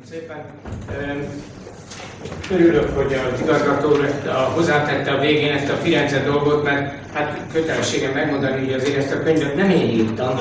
Szépen. Örülök, hogy az igazgató hozzátette a végén ezt a Firenze dolgot, mert hát kötelességem megmondani, hogy azért ezt a könyvet nem én írtam,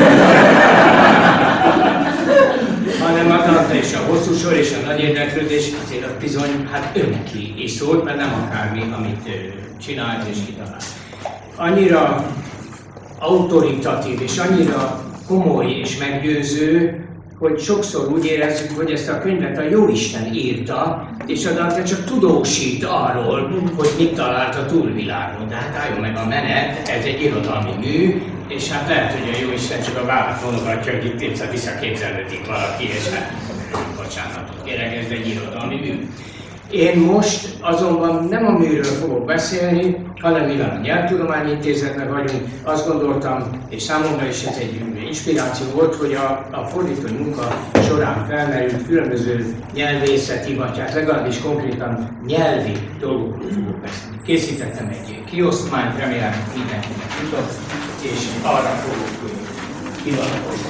hanem a Dante és a hosszú sor és a nagy érdeklődés, azért az bizony, hát ő neki is szólt, mert nem akármi, amit csinált és kitalált. Annyira autoritatív és annyira komoly és meggyőző, hogy sokszor úgy érezzük, hogy ezt a könyvet a Jóisten írta, és a Dante csak tudósít arról, hogy mit talált a túlvilágon. De hát álljon meg a menet, ez egy irodalmi mű, és hát lehet, hogy a Jóisten csak a vállát vonogatja, hogy itt visszaképzelődik valaki, és hát bocsánatot kérek, ez egy irodalmi mű. Én most azonban nem a műről fogok beszélni, hanem mivel a Nyelvtudományi Intézetben vagyunk, azt gondoltam, és számomra is ez egy inspiráció volt, hogy a fordítói munka során felmerült különböző nyelvészeti, vagy hát legalábbis konkrétan nyelvi dolgokról fogok beszélni. Készítettem egy kiosztmányt, remélem mindenkinek jutott, és arra fogok hivatkozni.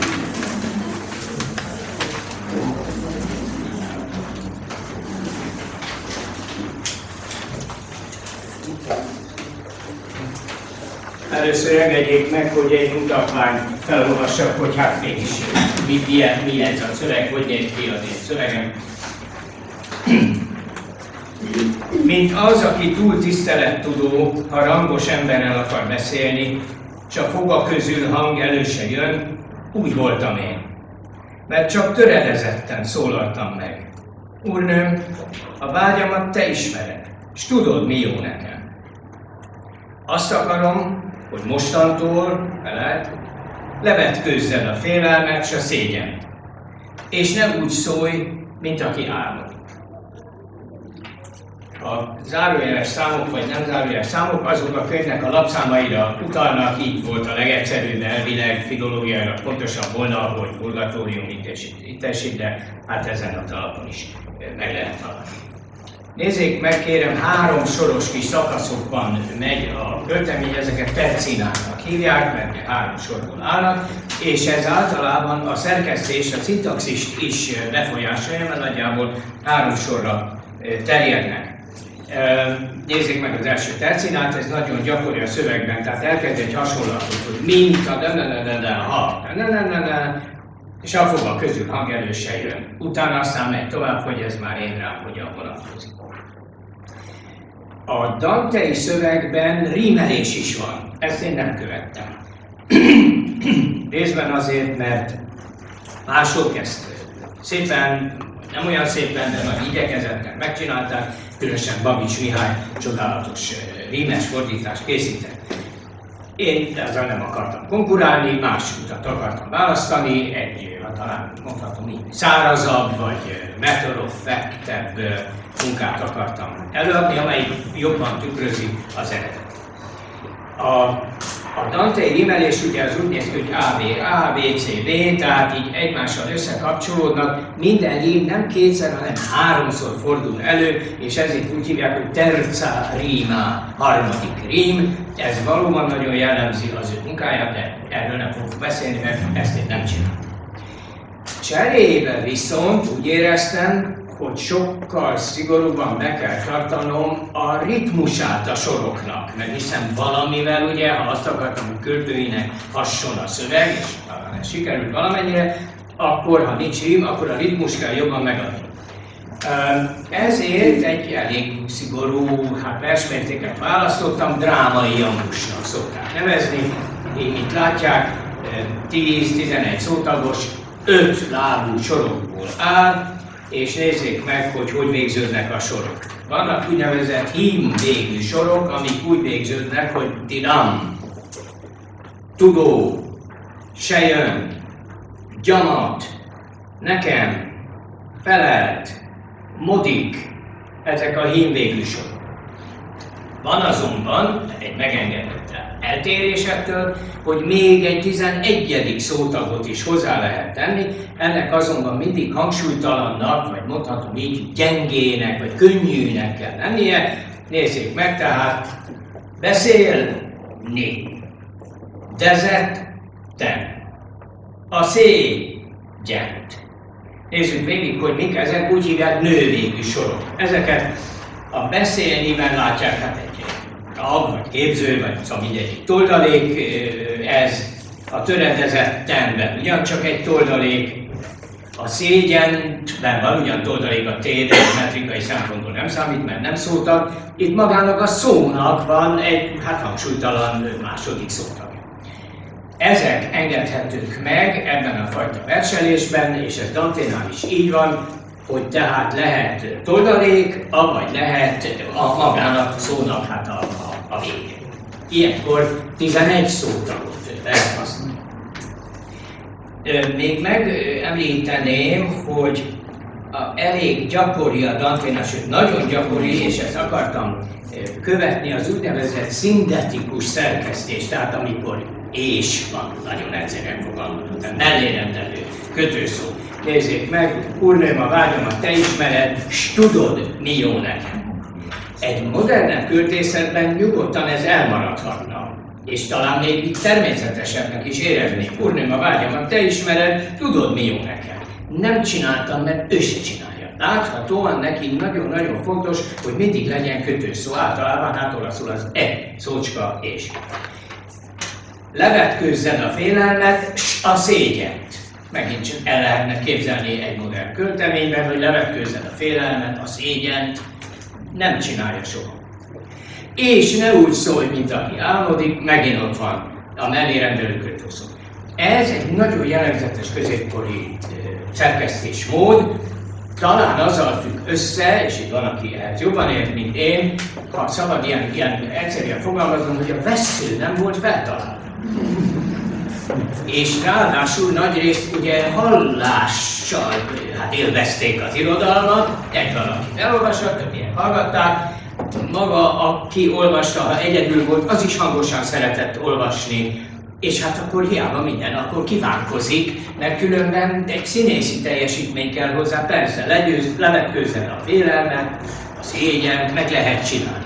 Először engedjék meg, hogy egy mutatványt felolvassak, hogy hát mégis mi ez a szöveg, hogy néz ki az én szövegem. Mint az, aki túl tisztelettudó, ha rangos emberrel akar beszélni, s a foga közül hang elő se jön, úgy voltam én. Mert csak töredezetten szólaltam meg. Úrnőm, a vágyamat te ismered, s tudod, mi jó nekem. Azt akarom, hogy mostantól, levetkőzzed a félelmet s a szégyent, és ne úgy szólj, mint aki álmod. A zárójeles számok, vagy nem zárójeles számok, azok a könyvnek a lapszámaira utalnak, így volt a legegyszerűbb elvileg, filológiára pontosabb volna, hogy purgatórium itt esik, de hát ezen a talapon is meg lehet találni. Nézzék meg, kérem, 3 soros kis szakaszokban megy a költemény, ezeket tercináknak hívják, mert 3 sorból állnak, és ez általában a szerkesztés, a szintaxist is befolyásolja, mert nagyjából 3 sorra terjednek. Nézzék meg az első tercinát, ez nagyon gyakori a szövegben, tehát elkezd egy hasonlatot, hogy mint a ha, és a foga közül hang elő se jön. Utána aztán megy tovább, hogy ez már én rám hogyan vonatkozik. A dantei szövegben rímelés is van, ezt én nem követtem. Részben azért, mert mások ezt szépen, nem olyan szépen, de nagy igyekezetten megcsinálták, különösen Babics Mihály csodálatos rímes fordítást készített. Én ezzel nem akartam konkurálni, más utat akartam választani, egy, talán mondhatom így, szárazabb vagy matter of fact-ebb munkát akartam előadni, amely jobban tükrözi az eredet. A dantei rímelés ugye az úgy néz ki, hogy A, B, C, D, tehát így egymással összekapcsolódnak, minden rím nem 2-szer, hanem 3-szor fordul elő, és ezért úgy hívják, hogy terza rima, 3. rím. Ez valóban nagyon jellemzi az ő munkáját, de erről nem fogok beszélni, mert ezt én nem csinálom. Cserébe viszont úgy éreztem, hogy sokkal szigorúbban be kell tartanom a ritmusát a soroknak, mert hiszen valamivel ugye, ha azt akartam, hogy költőinek hasson a szöveg, és talán ez sikerült valamennyire, akkor ha nincs rím, akkor a ritmus kell jobban megadni. Ezért egy elég szigorú versmértéket választottam, drámai jambusnak szokták nevezni. Így itt látják, 10-11 szótagos, 5 lábú sorokból áll, és nézzék meg, hogy végződnek a sorok. Vannak úgynevezett hím végű sorok, amik úgy végződnek, hogy tidam, tudó, se jön, gyamat, nekem, felelt, modik, ezek a hím végű sorok. Van azonban egy megengedett eltérés ettől, hogy még egy 11. szótagot is hozzá lehet tenni, ennek azonban mindig hangsúlytalannak, vagy mondhatom így, gyengének, vagy könnyűnek kell lennie. Nézzék meg, tehát beszélni, dezetten, a szégyent, Nézzük végig, hogy mik ezek, úgy hívják nővégű sorok. Ezeket a beszélniben látják, hát egy tag, vagy képző, vagy szóval mindegy toldalék, ez a töredezett tenben ugyancsak egy toldalék, a szégyenben van ugyan toldalék a T, de metrikai szempontból nem számít, mert nem szótag. Itt magának a szónak van egy hangsúlytalan második szótag. Ezek engedhetők meg ebben a fajta verselésben, és ez Danténál is így van, hogy tehát lehet toldalék, avagy lehet magának szónak a vége. Ilyenkor 11 szótagot lehet használni. Még megemlíteném, hogy elég gyakori a Danténál, sőt nagyon gyakori, és ezt akartam követni, az úgynevezett szintetikus szerkesztés, tehát amikor és van, nagyon egyszerűen fogalmazom, tehát mellérendelő kötőszó. Nézzék meg, úrnőm, a vágyamat te ismered, s tudod, mi jó nekem. Egy modernebb költészetben nyugodtan ez elmaradhatna, és talán még természetesebbnek is éreznék. Úrnőm, a vágyamat te ismered, tudod, mi jó nekem. Nem csináltam, mert ő se csinálja. Láthatóan neki nagyon-nagyon fontos, hogy mindig legyen kötőszó. Általában olaszul az szócska és. Levetkőzzed a félelmet, s a szégyent. Megint csak el lehetne képzelni egy modern költeményben, hogy levetkőzzed a félelmet, a szégyent. Nem csinálja soha. És ne úgy szólj, mint aki álmodik, megint ott van a mellérendelő kötőszó. Ez egy nagyon jellegzetes középkori szerkesztésmód, talán azzal függ össze, és itt van, aki ehhez jobban ért, mint én, ha szabad ilyen egyszerűen fogalmaznom, hogy a vessző nem volt feltalálva. És ráadásul nagyrészt ugye hallással élvezték az irodalmat, egy valakit elolvasott, többien hallgatták, maga, aki olvasta, ha egyedül volt, az is hangosan szeretett olvasni, és hát akkor hiába minden, akkor kívánkozik, mert különben egy színészi teljesítmény kell hozzá, persze, levetkőzzen a félelmet, a szégyen, meg lehet csinálni.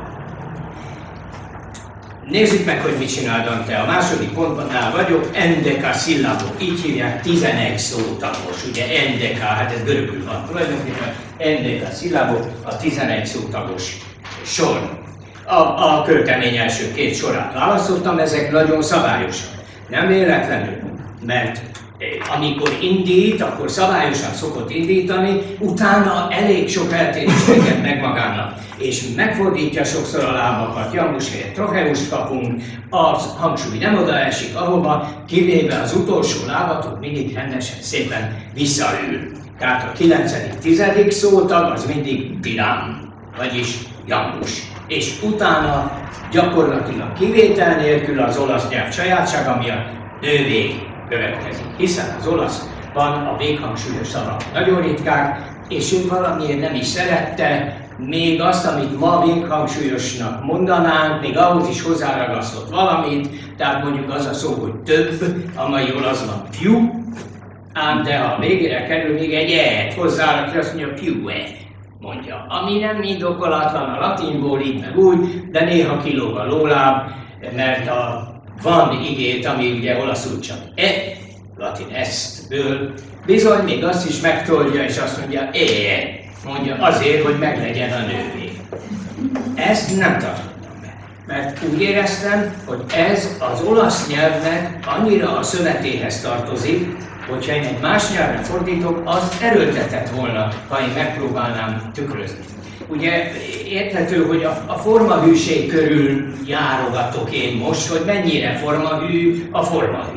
Nézzük meg, hogy mit csinál Dante. A második pontnál vagyok, endekaszillabó, így hívják 11 szótagos, ugye endeka, hát ez görögül van tulajdonképpen, endekaszillabó, a 11 szótagos sor. A költemény első 2 sorát választottam, ezek nagyon szabályosak. Nem véletlenül, mert amikor indít, akkor szabályosan szokott indítani, utána elég sok eltérést enged meg magának, és megfordítja sokszor a lábakat, jambus helyett trocheust kapunk, a hangsúly nem odaesik ahova, kivéve az utolsó lábatot mindig rendesen szépen visszaül. Tehát a 9.-10. szótag az mindig dirám, vagyis jambus. És utána gyakorlatilag kivétel nélkül az olasz nyelv sajátsága miatt nővég következik. Hiszen az olaszban a véghangsúlyos szavak nagyon ritkák, és ő valamiért nem is szerette, még azt, amit ma véghangsúlyosnak mondanánk, még ahhoz is hozzáragasztott valamit, tehát mondjuk az a szó, hogy több, a mai olaszban più, ám de ha végére kerül még egy e-t hozzárakja, azt mondja più-e, mondja. Ami nem indokolatlan a latinból, így meg úgy, de néha kilóg a lóláb, mert a van igét, ami ugye olaszul csak latin est-ből, bizony még azt is megtolja, és azt mondja mondja azért, hogy meglegyen a nővé. Ezt nem tartottam be, mert úgy éreztem, hogy ez az olasz nyelvnek annyira a szövetéhez tartozik, hogyha én egy más nyelvre fordítok, az erőltetett volna, ha én megpróbálnám tükrözni. Ugye érthető, hogy a formahűség körül járogatok én most, hogy mennyire formahű a formahű.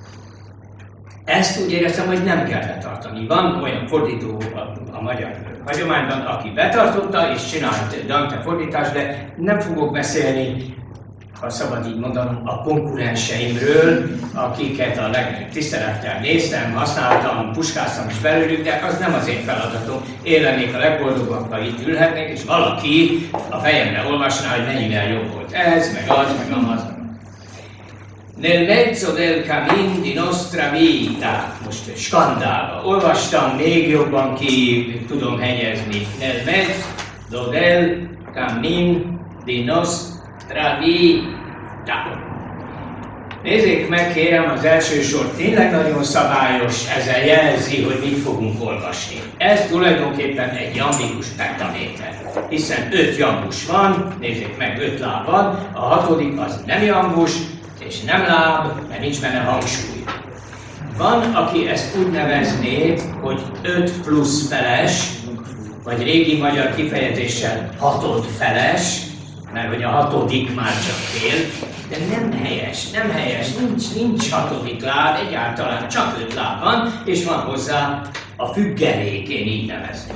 Ezt úgy éreztem, hogy nem kell betartani. Van olyan fordító a magyar hagyományban, aki betartotta és csinált Dante fordítást, de nem fogok beszélni, ha szabad így mondanom, a konkurenseimről, akiket a legnagyobb tisztelettel néztem, használtam, puskáztam is belőlük, de az nem az én feladatom. Én lennék a legboldogabb, ha itt ülhetnék, és valaki a fejemre olvasná, hogy mennyivel jobb volt ez, meg az, meg amaz. Nel mezzo del cammin di nostra vita, most skandálva, olvastam, még jobban ki tudom hegyezni. Nel mezzo del cammin di nostra vita. Nézzék meg, kérem, az első sor tényleg nagyon szabályos, ezzel jelzi, hogy mit fogunk olvasni. Ez tulajdonképpen egy jambikus pentaméter, hiszen 5 jambus van, nézzék meg, 5 láb van, a 6. az nem jambus, és nem láb, mert nincs benne hangsúly. Van, aki ezt úgy nevezné, hogy 5 plusz feles, vagy régi magyar kifejezéssel 6 feles, mert hogy a 6. már csak fél, de nem helyes, nincs 6. láb, egyáltalán csak 5 láb van, és van hozzá a függelék, én így nevezném.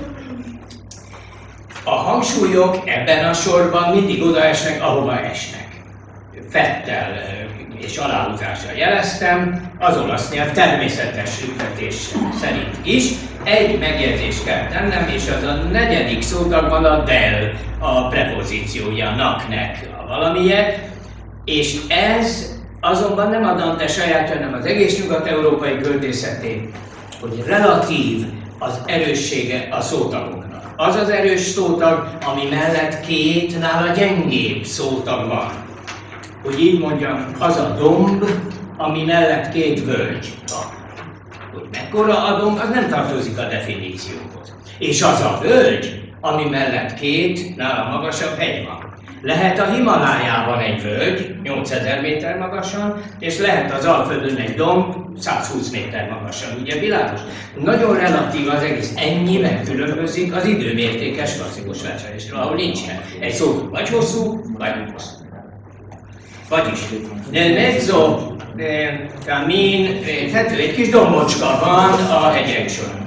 A hangsúlyok ebben a sorban mindig odaesnek, ahova esnek. Fettel és aláhúzással jeleztem, az olasz nyelv természetes ültetés szerint is. Egy megjegyzést kell tennem, és az a 4. szótagban a del, a prepozíciója, nak-nek, a valamilyen, és ez azonban nem a Dante saját, hanem az egész nyugat-európai költészetén, hogy relatív az erőssége a szótagoknak. Az az erős szótag, ami mellett 2 nála gyengébb szótag van. Hogy így mondjam, az a domb, ami mellett 2 völgy van. Hogy mekkora a domb, az nem tartozik a definícióhoz. És az a völgy, ami mellett 2 nála magasabb hegy van. Lehet a Himalájában egy völgy, 8000 méter magasan, és lehet az Alföldön egy domb, 120 méter magasan. Ugye világos? Nagyon relatív az egész. Ennyiben különbözik az időmértékes klasszikus leselésről, ahol nincsen. Egy szó vagy hosszú, vagy hosszú. Vagyis, nel mezzo camin, egy kis dombocska van a hegyek során.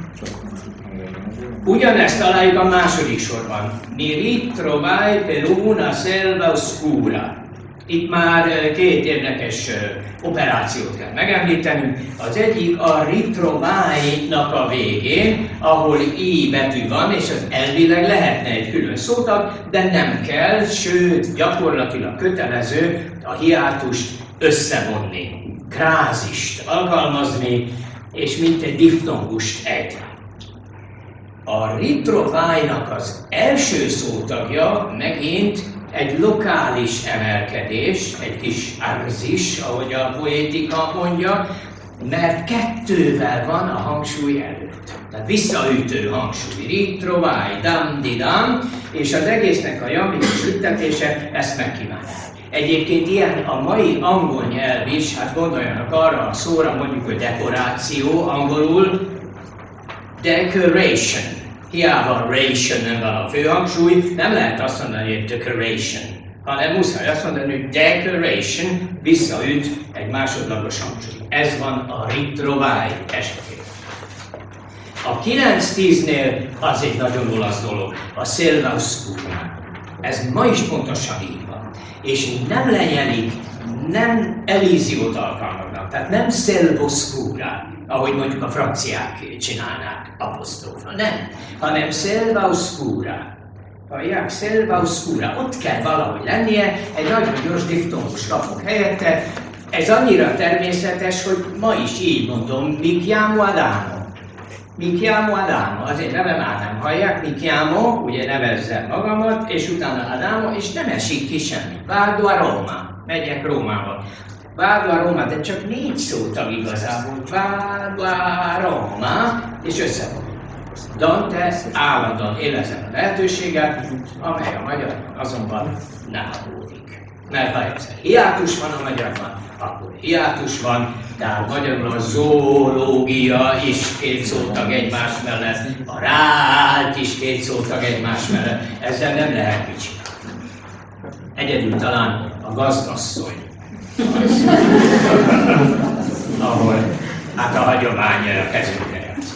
Ugyanezt találjuk a második sorban. Mi ritrovai per una selva oscura. Itt már 2 érdekes operációt kell megemlítenünk. Az egyik a ritrovai-nak a végén, ahol i betű van, és az elvileg lehetne egy külön szótag, de nem kell, sőt, gyakorlatilag kötelező a hiátust összevonni, krázist alkalmazni, és mint egy diftongust ejteni. A ritrovai-nak az első szótagja megint egy lokális emelkedés, egy kis arzis, ahogy a poétika mondja, mert 2-vel van a hangsúly előtt. Tehát visszaütő hangsúly, ritrovai, dam-di-dam, és az egésznek a jambikus ültetése ezt megkívánja. Egyébként ilyen a mai angol nyelv is, hát gondoljanak arra a szóra, mondjuk, hogy dekoráció angolul, decoration. Hiába ration nem van a főhangsúly, nem lehet azt mondani, hogy decoration, hanem muszáj azt mondani, hogy decoration visszaüt egy másodlagos hangsúly. Ez van a ritrovai esetében. A 9-10-nél az egy nagyon olasz dolog, a selva oscura. Ez ma is pontosan így van. És nem lenyelik, nem elíziót alkalmaznak, tehát nem selva oscura, ahogy mondjuk a franciák csinálnák, apostrófa, nem, hanem selva oscura. Hallják, selva oscura, ott kell valahogy lennie, egy nagyon gyors diftongus kapok helyette. Ez annyira természetes, hogy ma is így mondom, mi chiamo Adamo. Mi chiamo Adamo, azért nevem Ádám, hallják, mi chiamo, ugye nevezzem magamat, és utána Adamo, és nem esik ki semmi. Vado a Roma, megyek Rómába. Vado a Roma, de csak 4 szótag igazából. Vado a Roma, és összevonjuk. Dante állandóan élvezem a lehetőséget, amely a magyarban azonban nem adódik. Mert ha egyszer hiátus van a magyarban, akkor hiátus van, tehát magyarul a zoológia is 2 szótag egymás mellett, a rált is 2 szótag egymás mellett, ezzel nem lehet mit csinálni. Egyedül talán a gazdasszony, ahol hát a hagyomány a kezünkre játszik.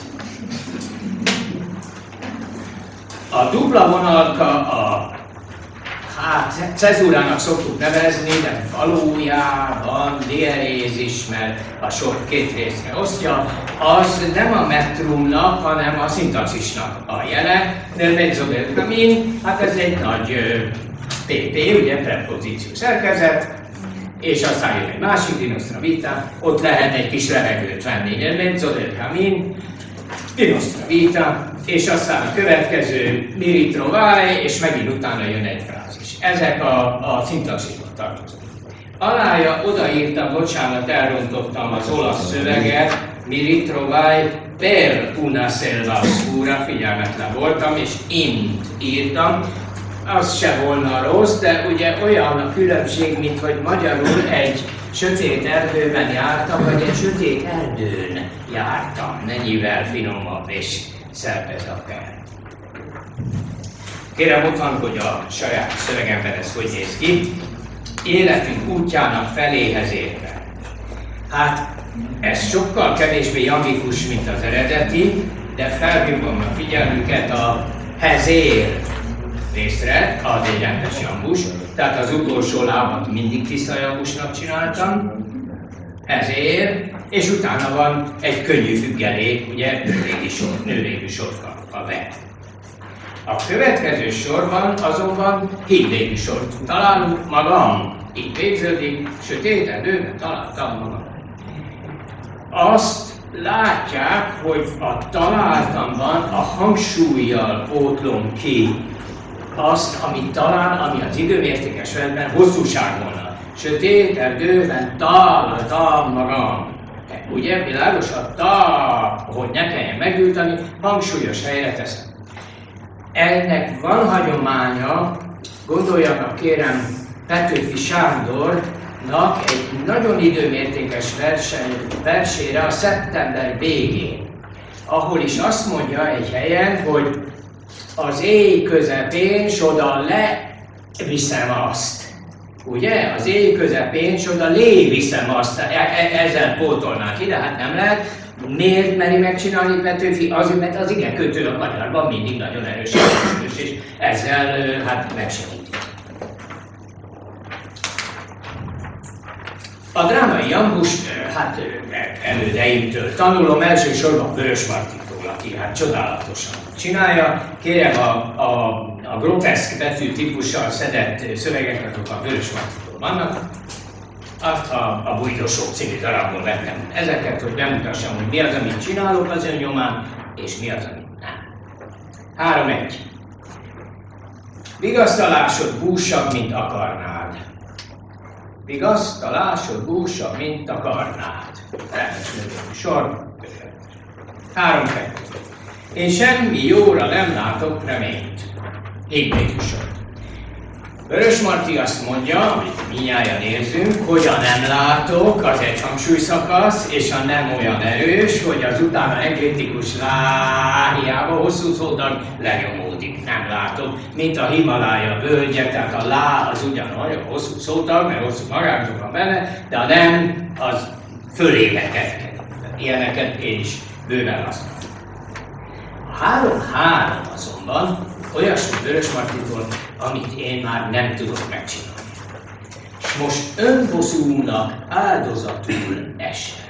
A dupla vonalka a cezúrának szoktuk nevezni, de valójában dierézis, mert a sor 2 részre osztja, az nem a metrumnak, hanem a szintaxisnak a jele, de mezzo del camin, hát ez egy nagy PP, ugye prepozíció szerkezet, és aztán jön egy másik dinostra vita, ott lehet egy kis levegőt venni, nel mezzo del camin, dinostra vita, és aztán a következő mi ritrovai, és megint utána jön egy frázis. Ezek a szintaxisban tartoznak. Alája odaírtam, bocsánat, elrontottam az olasz szöveget, mi ritrovai per una selva oscura, figyelmetlen voltam, és int írtam. Az se volna rossz, de ugye olyan a különbség, mint hogy magyarul egy sötét erdőben jártam, vagy egy sötét erdőn jártam. Mennyivel finomabb és szebb ez a per. Kérem, ott van, hogy a saját szövegemben ez hogy néz ki. Életünk útjának feléhez érve. Hát, ez sokkal kevésbé jangikus, mint az eredeti, de felhívom a figyelmüket a hezér részre, az egy rendes jambus, tehát az utolsó lábat mindig tiszta jambusnak csináltam, ezért, és utána van egy könnyű függelék, ugye nőrégi sorra vet. A következő sorban azonban hídvégi sort találunk, magam így végződik, sötét erdőben találtam magam. Azt látják, hogy a találtamban a hangsúlyjal pótlom ki azt, amit talál, ami az időmértékes rendben hosszúság volna. Sötét erdőben találtam magam. Ugye világos a hogy ne kelljen megültani, hangsúlyos helyre teszem. Ennek van hagyománya, gondoljanak kérem Petőfi Sándornak egy nagyon időmértékes versére a szeptember végén, ahol is azt mondja egy helyen, hogy az éj közepén soda leviszem azt. Ugye? Az éj közepén soda léviszem azt. Ezzel pótolnák ide, hát nem lehet. Miért meri megcsinálni Petőfi? Azért, mert az ige kötő a magyarban mindig nagyon erős és ezzel hát megsegíti. A drámai jambust hát elődeimtől tanulom, elsősorban Vörösmartytól, aki hát csodálatosan csinálja. Kérem, a groteszk betű típussal szedett szövegek, azok a Vörösmartytól vannak. Azt a Bújdosók című darabból vettem ezeket, hogy bemutassam, hogy mi az, amit csinálok az önnyomán, és mi az, amit nem. 3-1. Vigasztalásod búsabb, mint akarnád. Vigasztalásod búsabb, mint akarnád. Sor. 3-2. Én semmi jóra nem látok reményt. Hídvégi sor. Vörösmarty azt mondja, amit mindnyájan érzünk, hogy a nem látok, az egy hangsúlyszakasz, és a nem olyan erős, hogy az utána ekliptikus hiába hosszú szótag lenyomódik. Nem látok, mint a Himalája völgye, tehát a lá az ugyanolyan hosszú szótag, mert hosszú magánzó van benne, de a nem az fölébe kerekedik. Ilyeneket én is bőven használom. A 3-3 azonban olyasmi Vörösmartytól, amit én már nem tudok megcsinálni. És most önbosszúnak áldozatul esem.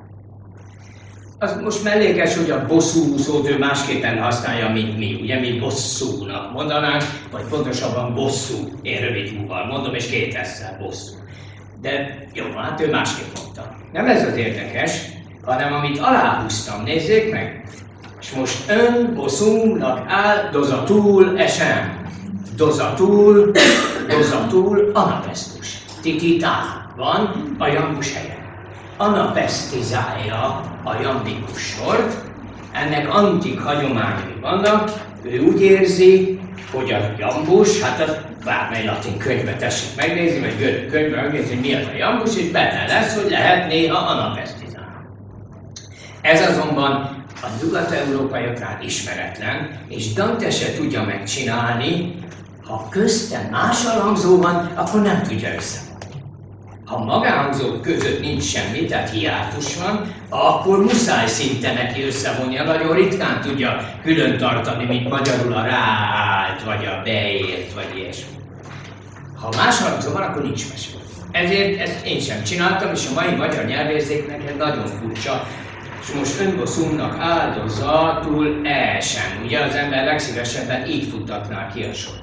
Az most mellékes, hogy a bosszú szót ő másképpen használja, mint mi. Ugye mi bosszúnak mondanánk, vagy pontosabban bosszú. Én rövid húval mondom, és 2 S-szel bosszú. De jó, hát ő másképp mondta. Nem ez az érdekes, hanem amit aláhúztam, nézzék meg. És most önbosszúnak áldozatul esem. Dozatul, anapesztus. Tititá van a jambus helyen. Anapesztizálja a jambikus sort. Ennek antik hagyományai vannak. Ő úgy érzi, hogy a jambus, hát az bármely latin könyvbe tessék megnézni, vagy görög könyvbe megnézni, mi az a jambus, és benne lesz, hogy lehet néha anapesztizálni. Ez azonban a nyugat-európaiaknál ismeretlen, és Dante se tudja megcsinálni, ha köztem más alhangzó van, akkor nem tudja összevonni. Ha magánhangzók között nincs semmi, tehát hiátus van, akkor muszáj szinte neki összevonnia, nagyon ritkán tudja külön tartani, mint magyarul a ráállt, vagy a beért, vagy ilyesmi. Ha más hangzó van, akkor nincs mese. Ezért ezt én sem csináltam, és a mai magyar nyelvérzéknek ez nagyon furcsa. És most önbosszúnak áldozatul esem. Ugye az ember legszívesebben így futtatná ki a sor.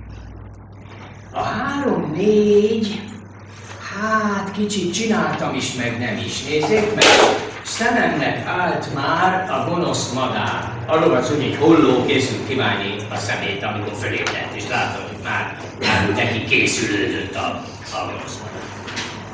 A 3-4, hát kicsit csináltam is, meg nem is. Nézzék meg, szememnek állt már a gonosz madár. Arról van szó, hogy egy holló készül kiválni a szemét, amikor fölébredt, és látom, hogy már neki készülődött a gonosz madár.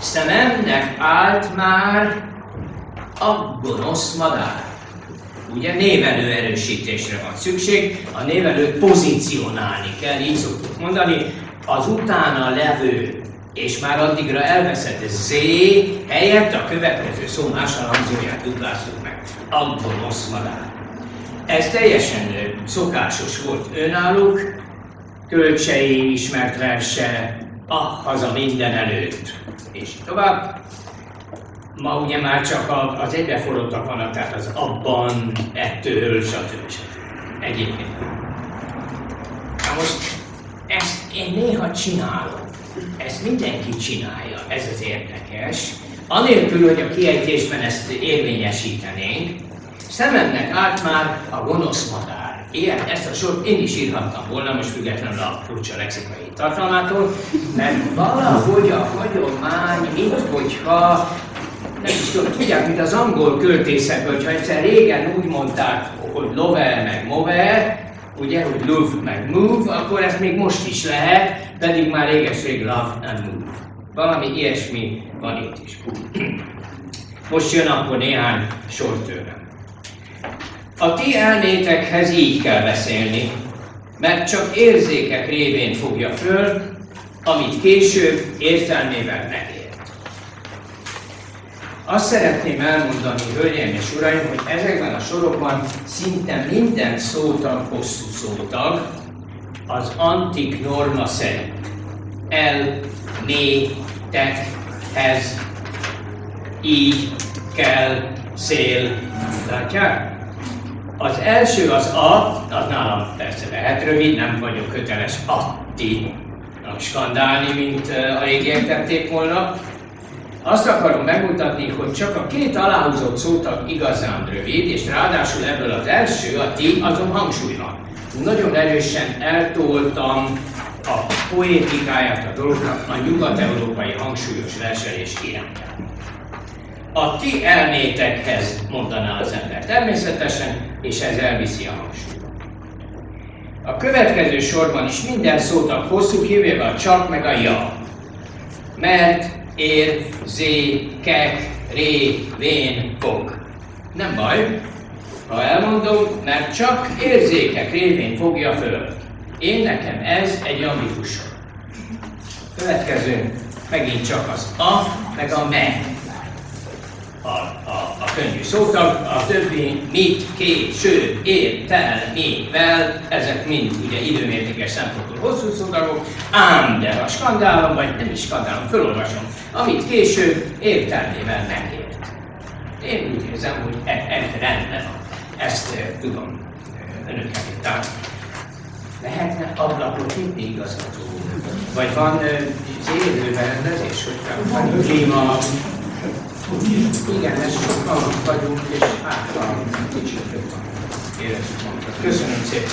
Szememnek állt már a gonosz madár. Ugye névelő erősítésre van szükség, a névelőt pozícionálni kell, így szoktuk mondani, az utána levő, és már addigra elveszett Z helyett a következő szó máshangzóját dupláztuk meg. A gonosz madár. Ez teljesen szokásos volt önállók, Kölcsei ismert verse, a haza minden előtt, és tovább. Ma ugye már csak az egybeforrottak vannak, tehát az abban, ettől, stb. Egyébként. Na most ezt én néha csinálom. Ezt mindenki csinálja, ez az érdekes. Anélkül, hogy a kiejtésben ezt érvényesítenénk, szememnek állt már a gonosz madár. Ilyen, ezt a sort én is írhattam volna, most függetlenül a furcsa lexikai tartalmától, mert valahogy a hagyomány, mint hogyha, nem is tudom, tudják, mint az angol költészetből, hogyha egyszer régen úgy mondták, hogy love meg move, ugye, hogy love meg move, akkor ezt még most is lehet, pedig már réges-rég love and move. Valami ilyesmi van itt is. Most jön akkor néhány sor tőlem. A ti elmétekhez így kell beszélni, mert csak érzékek révén fogja föl, amit később értelmével megért. Azt szeretném elmondani, hölgyeim és uraim, hogy ezekben a sorokban szinte minden szótag hosszú szótag az antik norma szerint. El, né, tek, hez, így, kell, szél. Látják? Az első az a, az nálam persze lehet rövid, nem vagyok köteles atti skandálni, mint a régiek tették volna. Azt akarom megmutatni, hogy csak a két aláhúzott szótag igazán rövid, és ráadásul ebből az első, a ti, azon hangsúly van. Nagyon erősen eltoltam a poétikáját a dolognak a nyugat-európai hangsúlyos verselés irányába. A ti elmétekhez mondaná az ember természetesen, és ez elviszi a hangsúlyt. A következő sorban is minden szótag hosszú, kivéve a csak meg a ja. Mert, ér, zé, kek, ré, vén, fog. Nem baj, ha elmondom, mert csak érzékek révén fogja föl. Én nekem ez egy ambigus sor. Következő megint csak az a, meg a me. A könnyű szótag, a többi mit, két, sőt, ér, tel, mi, vel, ezek mind ugye időmértékes szempontból hosszú szótagok, ám de ha skandálom, vagy nem is skandálom, felolvasom, amit később értelmével megért. Én úgy érzem, hogy rendben van. Ezt tudom önöknek itt át. Lehetne ablakot nyitni igazgató? Vagy van élőberendezés, hogy van klíma? Igen, ez sokkal vagyunk, és hátra kicsit több van. Érezzük magunkat. Köszönöm szépen.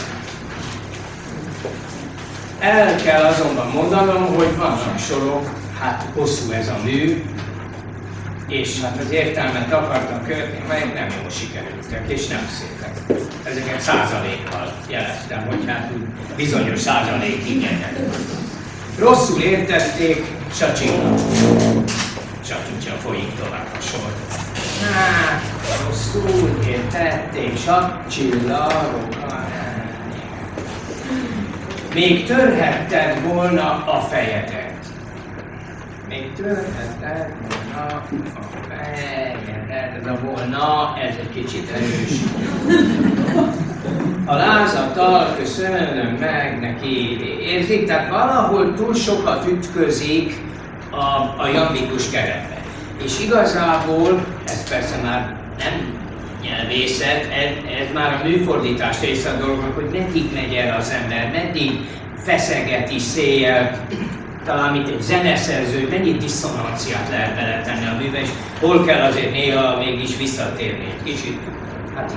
El kell azonban mondanom, hogy vannak sorok, hát hosszú ez a mű, és hát az értelmet akartam követni, melyek nem jól sikerültek, és nem szépek. Ezeket százalékkal jeleztem, hogy hát úgy bizonyos százalék ingyenek. Rosszul értették, sacsilla. Csak folyik tovább a sor. Hát, rosszul értették, csillagok. Még törhetted volna a fejedet. Még törhetted volna a fejedet. Ez a volna, ez egy kicsit erős. A lázattal köszönöm meg neki. Érzik? Tehát valahol túl sokat ütközik a jambikus keretbe. És igazából, ez persze már nem nyelvészet, ez már a műfordítás része a dolognak, hogy meddig megy el az ember, meddig feszegeti széjjel, talán mint egy zeneszerző, mennyi diszonanciát lehet beletenni a műbe, és hol kell azért néha mégis visszatérni egy kicsit. Hát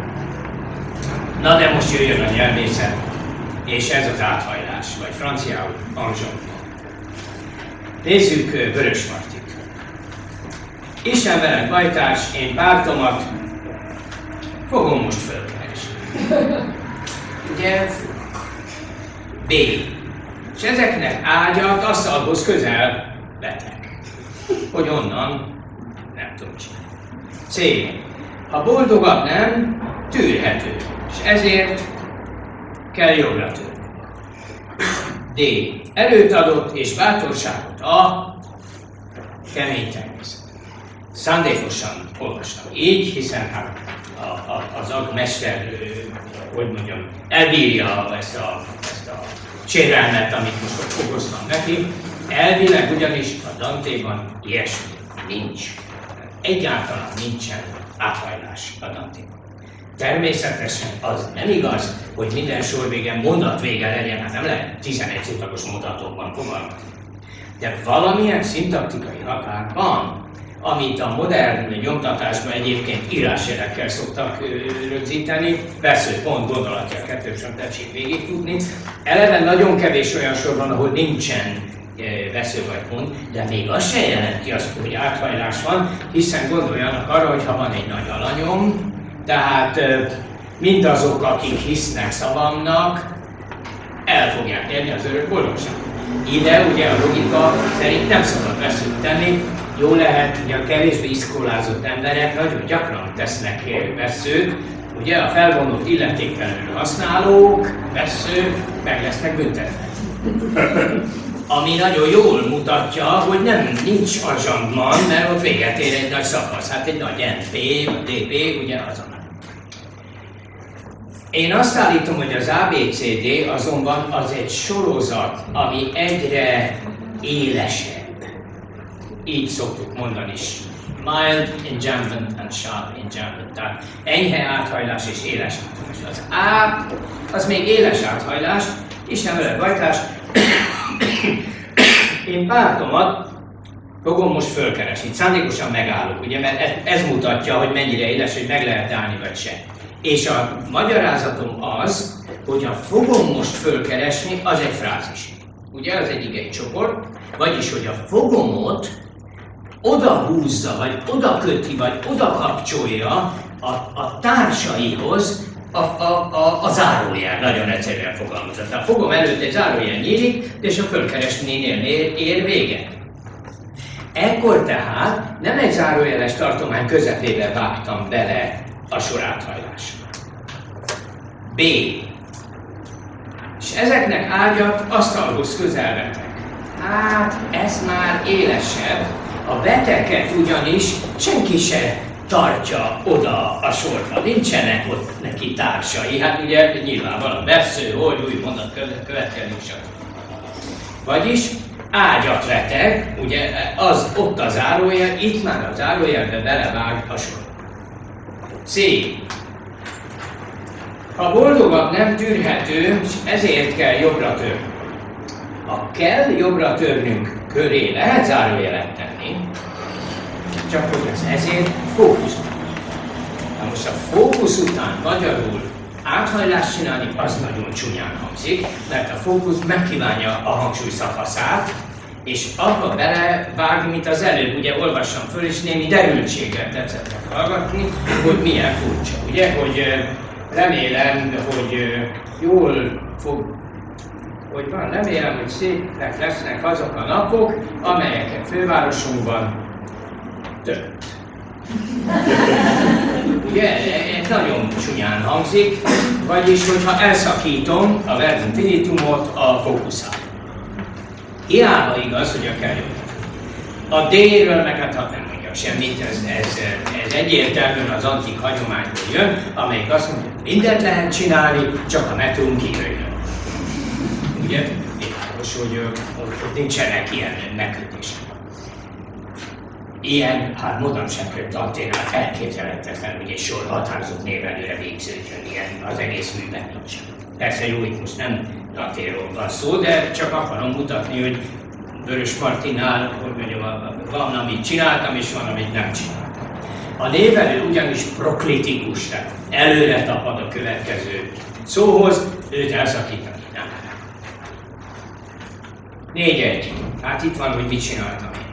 na de most jöjjön a nyelvészet, és ez az áthajlás, vagy franciául enjambment. Nézzük Vörösmartyit. Isten velem bajtárs, én pártomat fogom most fölkeresni. Ugye? B. És ezeknek ágyat asztalhoz közel vetek. hogy onnan nem tudom csinálni. C. Ha boldogabb nem, tűrhető, és ezért kell jobbra törni. D. Erőt adott és bátorságot a kemény természet. Szándékosan olvastam így, hiszen hát az agmester, hogy mondjam, elbírja ezt a sérelmet, amit most ott okoztam neki. Elvileg ugyanis a Dantéban ilyesmi nincs. Egyáltalán nincsen áthajlás a Dantéban. Természetesen az nem igaz, hogy minden sor vége mondat vége legyen, hát nem lehet 11 utagos mondatokban fogalmazni. De valamilyen szintaktikai határ van, amit a modern nyomtatásban egyébként írásjelekkel szoktak rögzíteni, persze pont gondolatja a kettősen tessék végigfutni. Eleve nagyon kevés olyan sor van, ahol nincsen vesző vagy pont, de még az se jelenti azt, hogy áthajlás van, hiszen gondoljanak arra, hogy ha van egy nagy alanyom, tehát mindazok, akik hisznek szavamnak, el fogják érni az örök boldogságot. Ide ugye a logika szerint nem szabad veszőt tenni, jó lehet, hogy a kevésbé iskolázott emberek nagyon gyakran tesznek veszőt, ugye a felvonult illetéktelenül használók, veszők meg lesznek büntetve. Ami nagyon jól mutatja, hogy nincs a zsangban, mert ott véget ér egy nagy szakasz, hát egy nagy NP, vagy DP, ugye az a. Én azt állítom, hogy az ABCD azonban az egy sorozat, ami egyre élesebb. Így szoktuk mondani is. Mild enjambment and sharp enjambment. Tehát enyhe áthajlás és éles áthajlás. Az A az még éles áthajlás, Isten veled bajtás. Én pártomat fogom most fölkeresni. Szándékosan megállok, ugye, mert ez mutatja, hogy mennyire éles, hogy meg lehet állni vagy se. És a magyarázatom az, hogy a fogom most fölkeresni, az egy frázis. Ugye, az egy igei csoport, vagyis, hogy a fogomot odahúzza, vagy oda köti, vagy oda kapcsolja a társaihoz a zárójel, nagyon egyszerűen fogalmazott. A fogom előtt egy zárójel nyílik, és a fölkeresnél ér véget. Ekkor tehát nem egy zárójeles tartomány közepébe vágtam bele a soráthajlásba. B. És ezeknek ágyat asztalhoz közel vetek. Hát ez már élesebb. A veteket ugyanis senki se tartja oda a sorba, nincsenek ott neki társai. Hát ugye nyilvánvalóan vesző, hogy új mondat következik, stb. Vagyis ágyat vetek, ugye az ott a zárójel, itt már a zárójelbe belevág a sor. C. A boldogabb nem tűrhető, és ezért kell jobbra törni. Ha kell jobbra törnünk köré, lehet zárójelet tenni, csak hogy az ezért fókusz. Na most a fókusz után magyarul áthajlást csinálni, az nagyon csúnyán hangzik, mert a fókusz megkívánja a hangsúly szakaszát, és abba belevágni, mint az előbb, ugye olvassam föl, és némi derültséggel tetszett hallgatni, hogy milyen furcsa, ugye, hogy remélem, hogy jól fog, hogy van, remélem, hogy szépek lesznek azok a napok, amelyeket fővárosunkban tört. Ugye, nagyon csúnyán hangzik, vagyis, hogyha elszakítom a verbum finitumot a fókuszát. Hiába igaz, hogy a kell jobb. A D-ről meg hát nem mondjak semmit, ez egyértelműen az antik hagyományból jön, amelyik azt mondja, hogy mindent lehet csinálni, csak a metrum kijöjjön. Ugye? Világos, hogy nincsenek ilyen megkötések. Ilyen, hát mondom sem, hogy Danténál elképzelhetetlen, hogy egy sor határozott névelőre végződjön, ilyen az egész műben nincs. Persze jó, itt most nem Dantéról van szó, de csak akarom mutatni, hogy Vörös Martinnál, hogy mondjam, van, amit csináltam, és van, amit nem csináltam. A névelő ugyanis proklitikus, tehát előre tapad a következő szóhoz, őt elszakítani nem lehet. 4-1. Hát itt van, hogy mit csináltam én.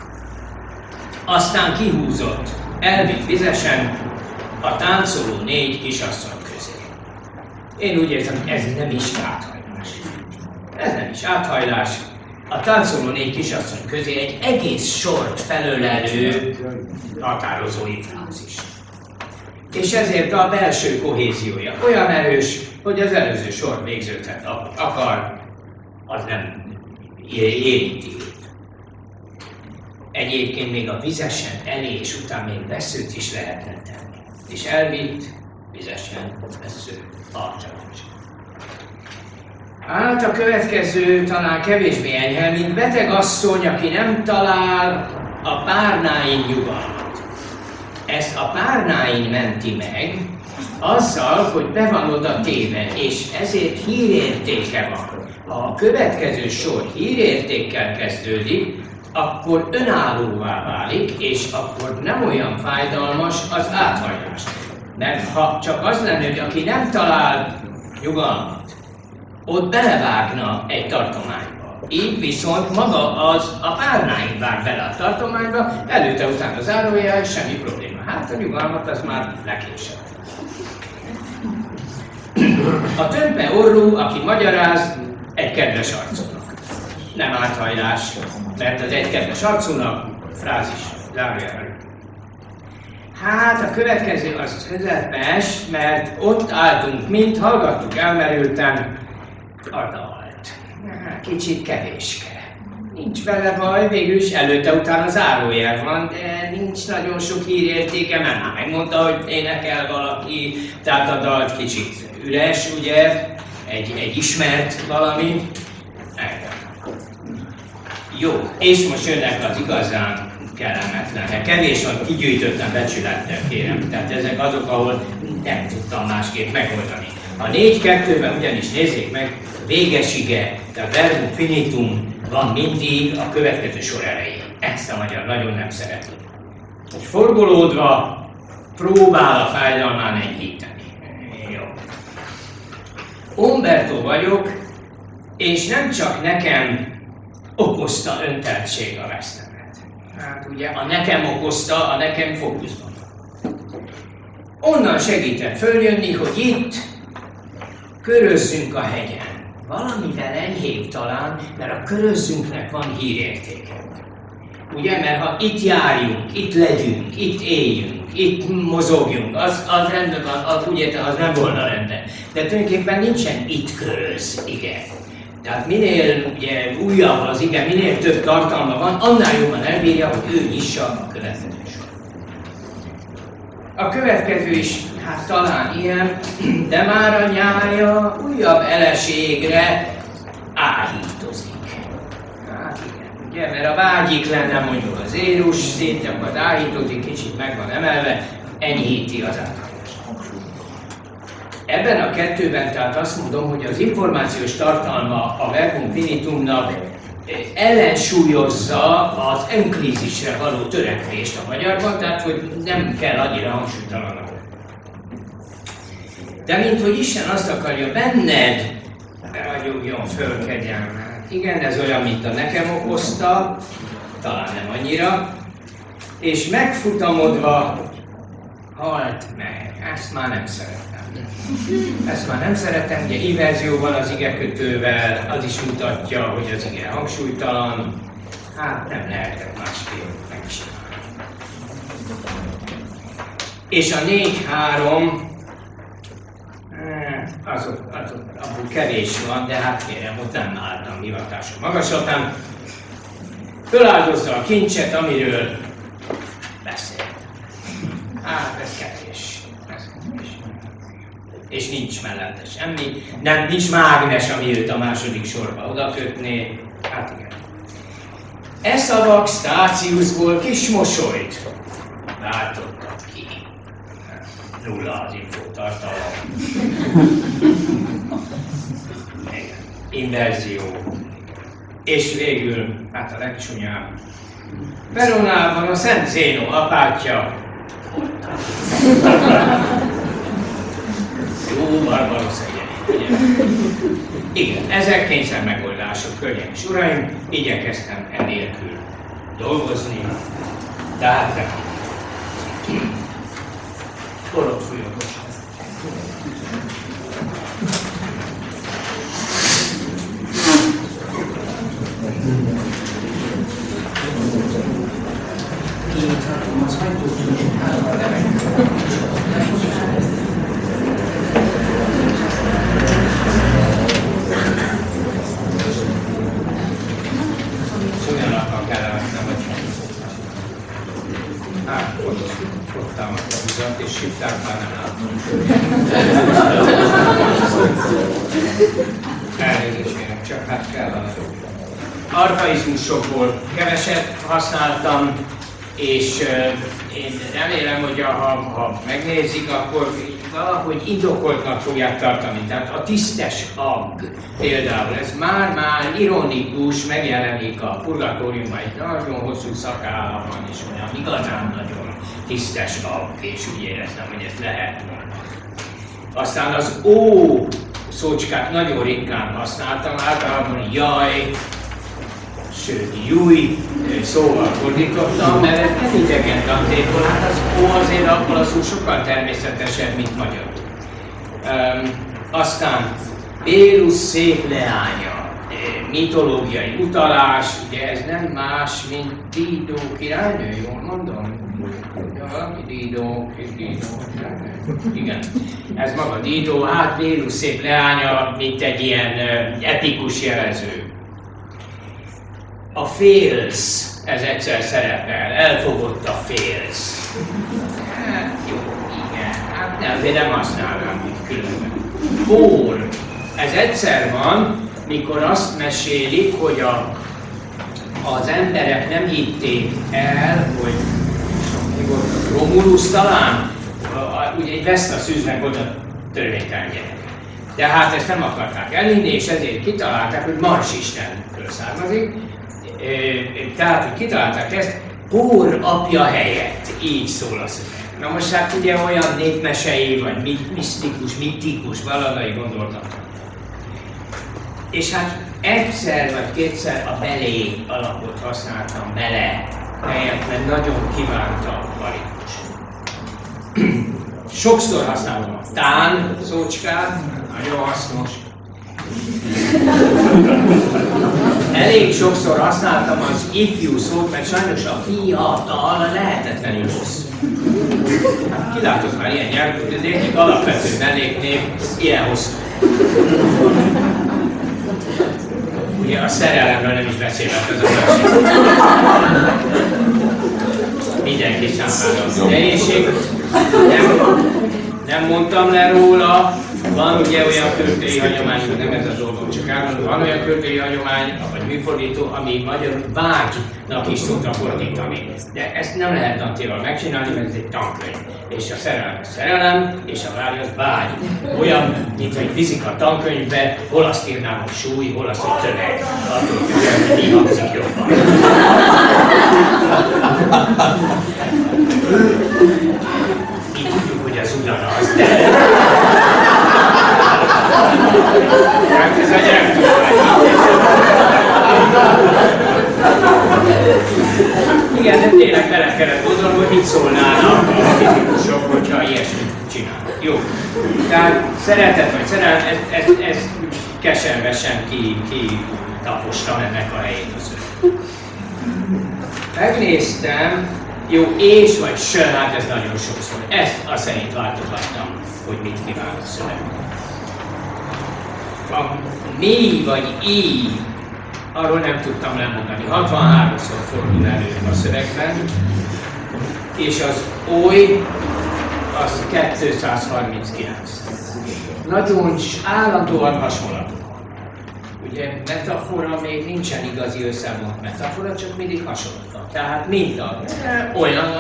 Aztán kihúzott, elvitt vizesen a táncoló 4 kisasszony közé. Én úgy érzem, hogy ez nem is áthajlás. Ez nem is áthajlás. a táncoló 4 kisasszony közé egy egész sort felölelő határozói frázis. És ezért a belső kohéziója olyan erős, hogy az előző sor végződhet, akar, az nem érinti őt. Egyébként még a vizesen elé és után még veszőt is lehetne tenni. És elvitt vizesen vesző arcát is. Hát a következő talán kevésbé enyhe, mint beteg asszony, aki nem talál a párnáin nyugalmat. Ezt a párnáin menti meg azzal, hogy be van oda téve, és ezért hírértéke van. Ha a következő sor hírértékkel kezdődik, akkor önállóvá válik, és akkor nem olyan fájdalmas az áthajlás. Mert ha csak az lenne, hogy aki nem talál nyugalmat, ott belevágna egy tartományba. Így viszont maga az a párnáin vág bele a tartományba, előtte-utána zárója, és semmi probléma. Hát a nyugalmat az már lekésett. A tömpe orrú, aki magyaráz, egy kedves arcúnak. Nem áthajlás, mert az egy kedves arcúnak frázis, zárójel. Hát a következő az közepes, mert ott álltunk, mint hallgattuk elmerülten, a dalt. Kicsit kevéske. Nincs vele baj, végül is előtte-utána zárójel van, de nincs nagyon sok hírértéke, mert már megmondta, hogy énekel valaki, tehát a dalt kicsit üres, ugye, egy ismert valami. Jó, és most jönnek az igazán kellemetlenek. Kevés van, kigyűjtöttem becsülettel, kérem. Tehát ezek azok, ahol nem tudtam másképp megoldani. A 4-2-ben ugyanis nézzék meg, végesige, tehát verbum finitum van mindig a következő sor elején. Ezt a magyar nagyon nem szereti. És forgolódva próbál a fájdalmán enyhíteni. Jó. Umberto vagyok, és nem csak nekem okozta önteltség a vesztemet. Hát ugye a nekem okozta, a nekem fókuszban. Onnan segített följönni, hogy itt körözzünk a hegyen. Valamivel enyhébb talán, mert a körözzünknek van hírértéke. Ugye, mert ha itt járjunk, itt legyünk, itt éljünk, itt mozogjunk, az rendben van, az nem volna rendben. De tulajdonképpen nincsen itt köröz, igen. Tehát minél ugye, újabb az igen, minél több tartalma van, annál jobban elbírja, hogy ő nyissa a következő sor. A következő is, hát talán ilyen, de már a nyája újabb eleségre áhítozik. Hát igen, ugye, mert a vágyik lenne mondjuk az érus, szétnyakad áhítozik, kicsit meg van emelve, enyhíti az áthagyást. Ebben a kettőben tehát azt mondom, hogy az információs tartalma a verbum finitumnak ellensúlyozza az önkrízisre való törekvést a magyarban, tehát hogy nem kell annyira hangsúlytalanak. De mint hogy Isten azt akarja benned, ragyogjon föl kegyelme. Igen, ez olyan, mint a nekem okozta, talán nem annyira, és megfutamodva halt meg. Ezt már nem szeretem. Ezt már nem szeretem, ugye inverzióval az igekötővel, az is mutatja, hogy az ige hangsúlytalan. Hát nem lehetett másképp megcsinálni. És a 4-3, abból kevés van, de hát kérem, ott nem álltam hivatásom magaslatán. Föláldozza a kincset, amiről beszél. Hát ez kevés. És nincs mellette semmi, nem, nincs mágnes, ami őt a második sorba odakötné. Hát igen. E szavak Stáciusból kis mosolyt váltottak ki. Nulla az infótartalom. Inverzió. És végül, hát a legcsúnyább. Veronában a Szent Zénó apátja. Jó, Barbarossa ilyen. Igen, ezek kényszer megoldások, hölgyeim és uraim, igyekeztem enélkül dolgozni, de hát nem. Korot fújok, bocsánat. Hát, ott támadt a vizet, és hívták, már nem látom. Elnézést kérek, csak hát kell az. Archaizmusokból keveset használtam, és én remélem, hogy ha megnézik, akkor valahogy indokoltnak fogják tartani. Tehát a tisztes agg például, ez már ironikus, megjelenik a purgatóriumban, egy nagyon hosszú szakálla van, és olyan igazán nagyon tisztes agg, és úgy éreztem, hogy ez lehet volna. Aztán az ó szócskát nagyon ritkán használtam, általában jaj, sőt, júj szóval fordítottam, mert ez nem idegen tantékból, hát az ó azért abból a szó sokkal természetesebb, mint magyarul. Aztán Bélusz szép leánya, mitológiai utalás, ugye ez nem más, mint Dido királynő, jól mondom? Dido. Igen, ez maga Dido, hát Bélusz szép leánya, mint egy ilyen epikus jelző. A félsz, ez egyszer szerepel, elfogott a félsz. Hát jó, igen, hát nem, azért nem használnám itt különben. Pór, ez egyszer van, mikor azt mesélik, hogy az emberek nem hitték el, hogy Romulus talán, ugye egy Vesztaszűznek volt a törvénytelen gyerek. De hát ezt nem akarták elhinni, és ezért kitalálták, hogy Mars Istenről származik. Tehát, hogy kitalálták ezt, Pór apja helyett, így szól a szöveg. Na most hát ugye olyan népmesei, vagy mitikus, valamai gondoltak. És hát egyszer vagy kétszer a belé alapot használtam bele helyett, mert nagyon kívánta a barikus. Sokszor használom a tán szócskát, nagyon hasznos. Elég sokszor használtam az ifjú szót, mert sajnos a fiatal lehetetlenül hosszú. Hát kilátok már ilyen nyelvű, de az egyik alapvető melléknév ilyen hosszú. Ugye a szerelemről nem is beszélek, ez a másik. Mindenki számára az nehézség. Nem mondtam le róla. Van ugye olyan költői hagyomány, hogy nem ez a dolgom, csak elmondom, van olyan költői hagyomány, vagy műfordító, ami magyarul vágynak is tudta fordítani. De ezt nem lehet tantéval megcsinálni, mert ez egy tankönyv. És a szerelem, és a vágy az vágy. Olyan, mint hogy fizika tankönyvben, hol azt írnám, hogy súly, hol azt, hogy tömeg. Attól függően, hogy mi hangzik jobban. Mi tudjuk, hogy ez ugyanaz, de... Hát ez a nyelvtudomány. Igen, de tényleg bele kellett gondolni, hogy mit szólnának a fizikusok, hogyha ilyesmit csinálnak. Jó. Tehát szeretet vagy szerelem, ez keservesen kitapostam ennek a helyét a szöveg. Megnéztem, jó, és vagy s, hát ez nagyon sokszor. Ezt a szerint változtattam, hogy mit kíván a szöveg. A mi vagy í, arról nem tudtam lemondani. 63-szor fordul elő a szövegben, és az oly, az 239. Nagyon állandóan hasonlatok. Ugye metafora még nincsen igazi összevont metafora, csak mindig hasonlóak. Tehát olyan,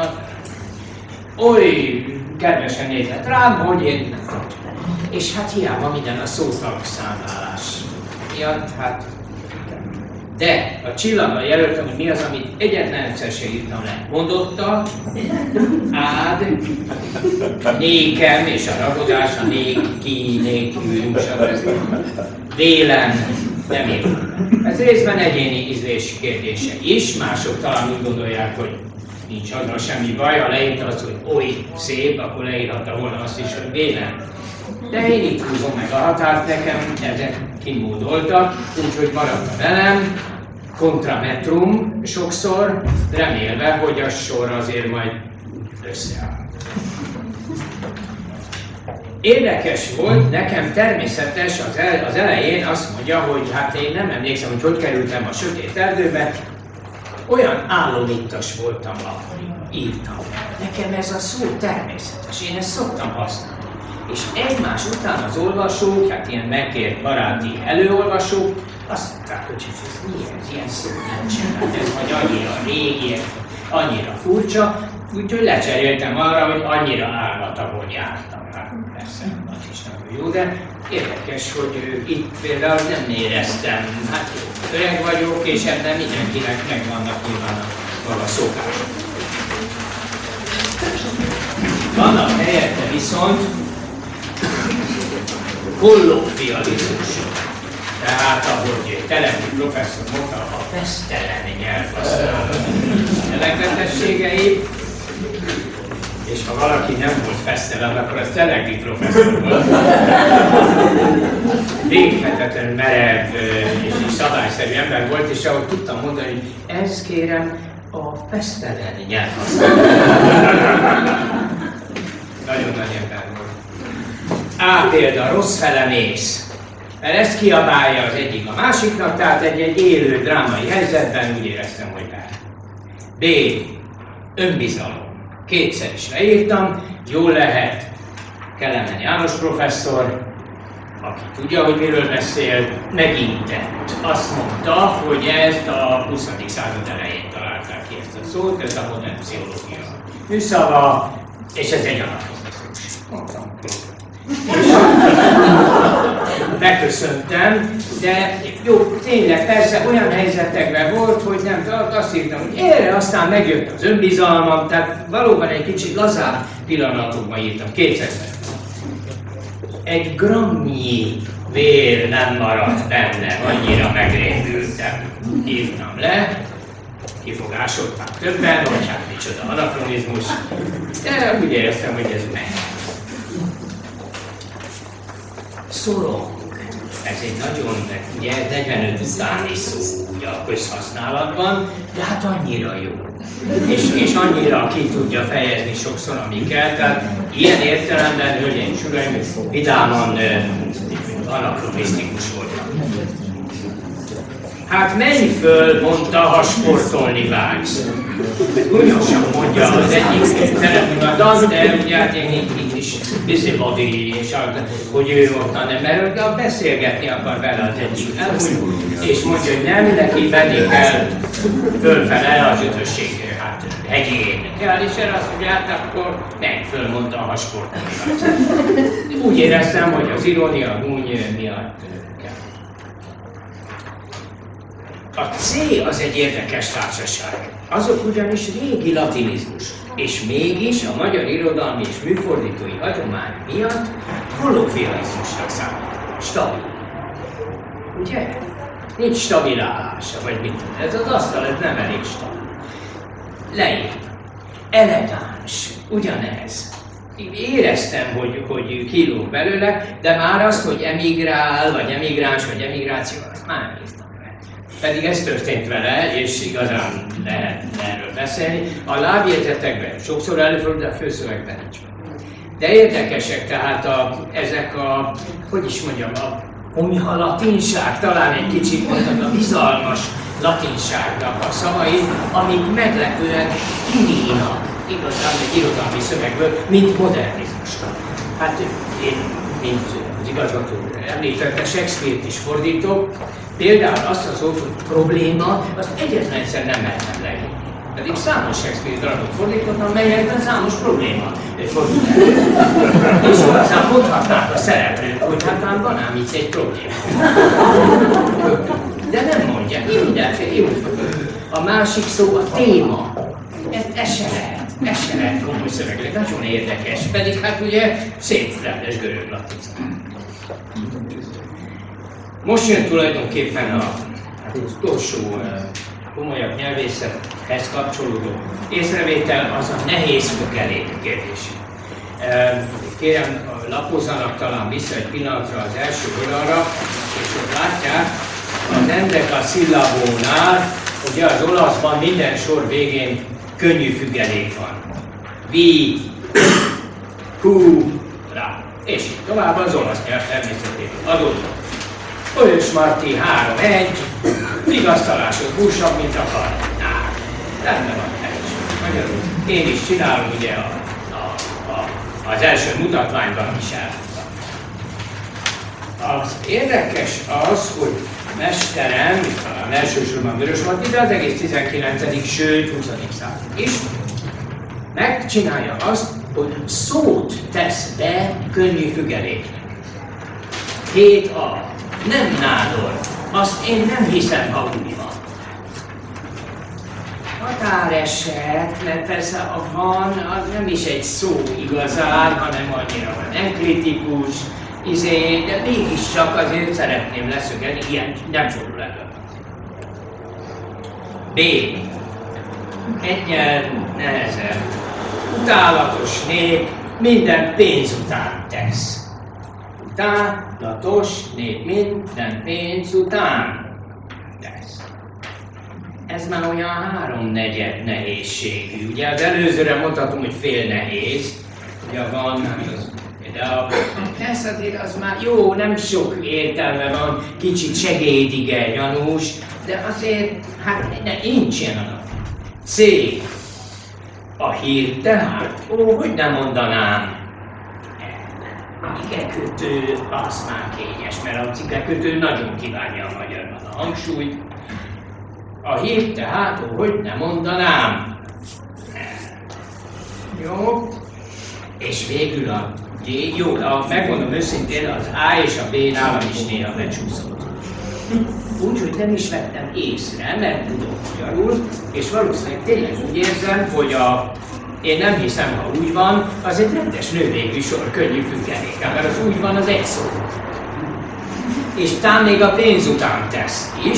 oly kedvesen nézett rám, hogy én és hát hiába minden a szótag számlálás miatt, hát... De a csillaggal jelöltem, hogy mi az, amit egyetlen egyszer se írtam le. Mondotta, ád, nékem és a ragadás, a néki, nékünk, stb. Vélem, nem írtam. Ez részben egyéni ízlés kérdése is, mások talán úgy gondolják, hogy nincs azzal semmi baj, ha leírta azt, hogy oly szép, akkor leírhatta volna azt is, hogy vélem. De én itt húzom meg a határt, nekem ezek kimódoltak, úgyhogy maradta velem, kontrametrum sokszor, remélve, hogy a sor azért majd összeáll. Érdekes volt, nekem természetes az elején azt mondja, hogy hát én nem emlékszem, hogy kerültem a sötét erdőbe, olyan állomittas voltam, ahogy írtam. Nekem ez a szó természetes, én ezt szoktam használni. És egymás után az olvasók, hát ilyen megkért baráti előolvasók, azt mondták, hogy ez milyen, ilyen szó nincsen, hát ez vagy annyira régi, annyira furcsa, úgyhogy lecseréltem arra, hogy annyira állatagon jártam. Hát persze, az is nagyon jó, de érdekes, hogy itt például nem éreztem, hát jó, öreg vagyok, és ebben mindenkinek megvannak nyilván a maga szokások. Vannak helyette viszont kollokvializmusok. Tehát, ahogy Teleki professzor mondta, a fesztelen nyelvhasználat jellegzetességei, és ha valaki nem volt fesztelen, akkor az Teleki professzor volt. Véghetetlen merev és szabályszerű ember volt, és ahogy tudtam mondani, hogy ez kérem a fesztelen nyelvhasználat. Nagyon nagy ember volt. A példa, rossz fele mész. Mert ezt kiabálja az egyik a másiknak, tehát egy élő drámai helyzetben úgy éreztem, hogy be. B. Önbizalom. Kétszer is leírtam, jól lehet Kelemen János professzor, aki tudja, hogy miről beszél, megintett. Azt mondta, hogy ezt a 20. század elején találták ki ezt a szót, ez a modern pszichológia műszava, és ez egy anachronizmus. Mondtam. Megköszöntem, de jó, tényleg persze olyan helyzetekben volt, hogy nem, azt írtam, hogy erre aztán megjött az önbizalmam, tehát valóban egy kicsit lazább pillanatokban írtam, kétszer. Egy grammnyi vér nem maradt benne, annyira megrémültem. Írtam le, kifogásodták többen, hogy hát micsoda anachronizmus, de úgy éreztem, hogy ez megy. Szorong. Ez egy nagyon, ugye 45 utáni szó ugye a közhasználatban, de hát annyira jó. És annyira ki tudja fejezni sokszor, ami kell, tehát ilyen értelemben, hölgyeim és uraim, vidáman anakronisztikus voltam. Hát menj föl, mondta, ha sportolni vágysz. Gúnyosan mondja az egyik szerepmondatban, de ugye hát én itt is busybody, és hogy ő ott nem, mert beszélgetni akar vele az egyik elhúny, és mondja, hogy nem, neki venni kell fölfele az ötösség, hát hegyén kell, és erre azt mondja, hát akkor menj föl, mondta, ha sportolni vágysz. Úgy éreztem, hogy az irónia gúny miatt. A C az egy érdekes társaság. Azok ugyanis régi latinizmus, és mégis a magyar irodalmi és műfordítói hagyomány miatt kollokvializmusnak számít. Stabil. Ugye? Nincs stabil állása, vagy mit tudom. Ez az asztal, ez nem elég stabil. Leírt. Elegáns. Ugyanez. Éreztem, hogy kilóg belőle, de már azt, hogy emigrál, vagy emigráns, vagy emigráció, azt már nem írtam. Pedig ez történt vele, és igazán lehet erről beszélni. A lábjegyzetekben sokszor előfordul, de a főszövegben nincs. De érdekesek tehát ezek a, hogy is mondjam, a konyha latinság, talán egy kicsit mondtam, a bizalmas latinságnak a szavai, amik meglepően kinyílnak igazán egy irodalmi szövegből, mint modernizmusnak. Hát én, mint az igazgató említette, Shakespeare-t is fordítok, például azt a szót, hogy probléma, azt egyetlen egyszer nem mertem leírni. Pedig számos Shakespeare darabot fordítottam, melyekben számos probléma fordult elő. És aztán mondhatnák a szereplők, hogy hát már van ám itt egy probléma. De nem mondják, mindenféle jó. A másik szó a téma. Ez se lehet komoly szövegre, nagyon érdekes, pedig hát ugye szép rendes görög latin. Most jön tulajdonképpen az utolsó komolyabb nyelvészethez kapcsolódó észrevétel, az a nehéz fogelék kérdés. Kérem, lapozzanak talán vissza egy pillanatra az első oldalra, és ott látják, az endekaszillabónál, ugye az olaszban minden sor végén könnyű függelék van. Vi, hu, ra. És így tovább az olasz nyelv természetében adódott. Ölyös Marti 3-1, vigasztalásod húsabb, mint a kardinál. Rendben van, magyarul. Én is csinálom, ugye az első mutatványban is elmondtam. Az érdekes az, hogy mesterem, talán elsősorban Vörös Marti, de az egész 19. sőt 20. század is, megcsinálja azt, hogy szót tesz be könnyű függeléknek. 7a. Nem nádor. Azt én nem hiszem, ha úgy van. Határeset, mert persze a van, az nem is egy szó igazán, hanem annyira nem kritikus, de mégiscsak azért szeretném leszögelni, ilyen nem fordul elő. B. Ennyel nehezebb. Utálatos nép minden pénz után tesz. Utálatos nép minden pénz után tesz. Ez már olyan 3/4 nehézségű. Ugye az előzőre mondhatom, hogy fél nehéz. Ugye van, de a tesz azért az már jó, nem sok értelme van, kicsit segédige gyanús, de azért, hát nincs ilyen adat. C. A hír tehát, hogy nem mondanám. Igekötő, az már kényes, mert a cigekötő nagyon kívánja a magyarban a hangsúlyt. A hír tehát, hogy nem mondanám. Jó. És végül a D, jó, megmondom őszintén, az A és a B nálam is néha becsúszott. Úgyhogy nem is vettem észre, mert tudom magyarul, és valószínűleg tényleg úgy érzem, hogy én nem hiszem, ha úgy van, az egy rendes növényműsor, könnyű függeléke, mert az úgy van, az egy szó. És talán még a pénz után tesz is,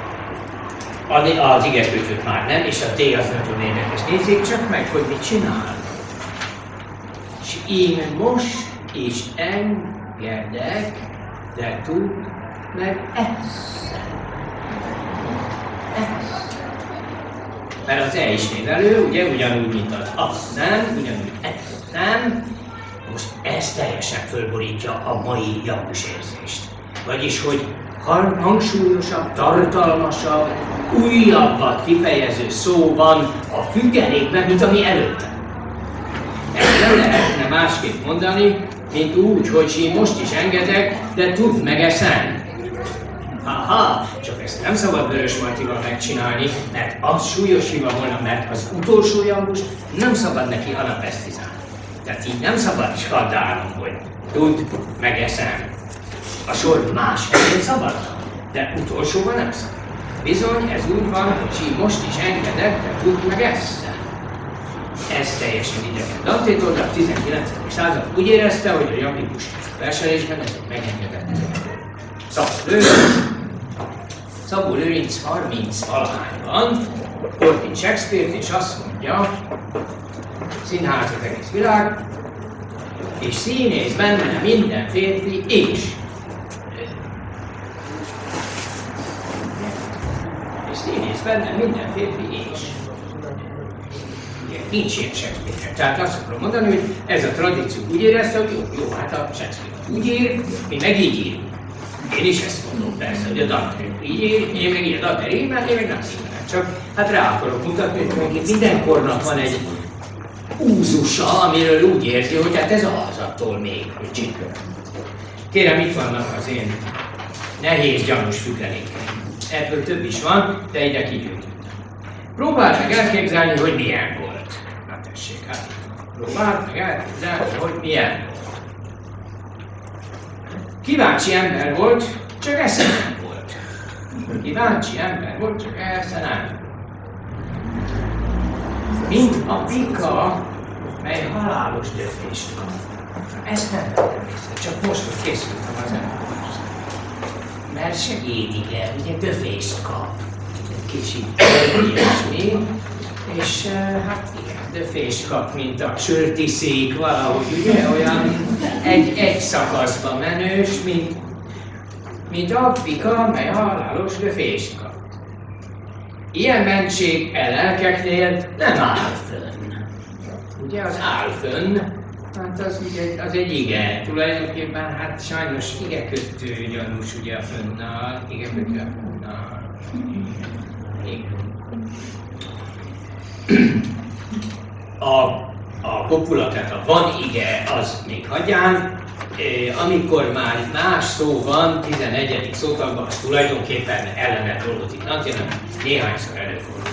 az igekötőt már nem, és a T az nagyon érdekes. Nézzék csak meg, hogy mit csinál. És én most is engedek, de tud meg ezt. Mert az E is névelő, ugye, ugyanúgy, mint az nem, ugyanúgy ez nem. Most ez teljesen fölborítja a mai gyanús érzést. Vagyis, hogy hangsúlyosabb, tartalmasabb, újabbat kifejező szó van a függelékben, mint ami előtte. Ezt nem lehetne másképp mondani, mint úgy, hogy én most is engedek, de tudd meg eszem. Haha, csak ezt nem szabad Vörös Martival megcsinálni, mert az súlyos hiba volna, mert az utolsó jambus nem szabad neki anapesztizálni. Tehát így nem szabad skandálnom, hogy tudd meg eszem. A sor más helyén szabadna, de utolsóban nem szabad. Bizony, ez úgy van, hogy én most is engedek, de tudd meg eszem. Ez teljesen idegen. Dantétól a 19. század úgy érezte, hogy a jambikus verselésben ez egy megengedett. Szabó Lőrinc 30-valahányban Ortin Shakespeare-t, és azt mondja, színház az egész világ, és színész benne minden férfi és. És színész benne minden férfi és. Nincs ilyen Shakespeare. Tehát azt akarom mondani, hogy ez a tradíció úgy érezte, hogy jó, hát a Shakespeare úgy ír, mi meg így írunk. Én is ezt mondom persze, hogy a Dante így ír, én meg így a Dante rímel, én meg nem szívenem. Csak hát rá akarok mutatni, hogy mindenkornak van egy úzusa, amiről úgy érzi, hogy hát ez az attól még, hogy csinál. Kérem, itt vannak az én nehéz gyanús függelékeim. Ebből több is van, de ide kigyűjtöttem. Próbáld meg elképzelni, hogy milyen volt. Na tessék, hát próbáld meg elképzelni, hogy milyen volt. Kíváncsi ember volt, csak esze nem volt. Kíváncsi ember volt, csak esze nem. Mint a pika, mely halálos döfést kap. Ezt nem vettem észre, csak most, hogy készültem az emberhez. Mert segédik el, ugye döfést kap. Kicsit ilyesmi, és hát igen, döfést kap, mint a sörtiszik, valahogy ugye olyan egy szakaszba menős, mint a pika, mely halálos döfést kap. Ilyen mentség lelkeknél nem áll fönn. Ugye az áll fönn, hát az egy ige. Tulajdonképpen hát sajnos igekötő gyanús ugye a fönnnal, igekötő a fönnnal. a kopula, tehát a van ige, az még hagyján, amikor már más szó van, 11. szótagban, az tulajdonképpen ellene dolgozik. Nem néhányszor előfordul.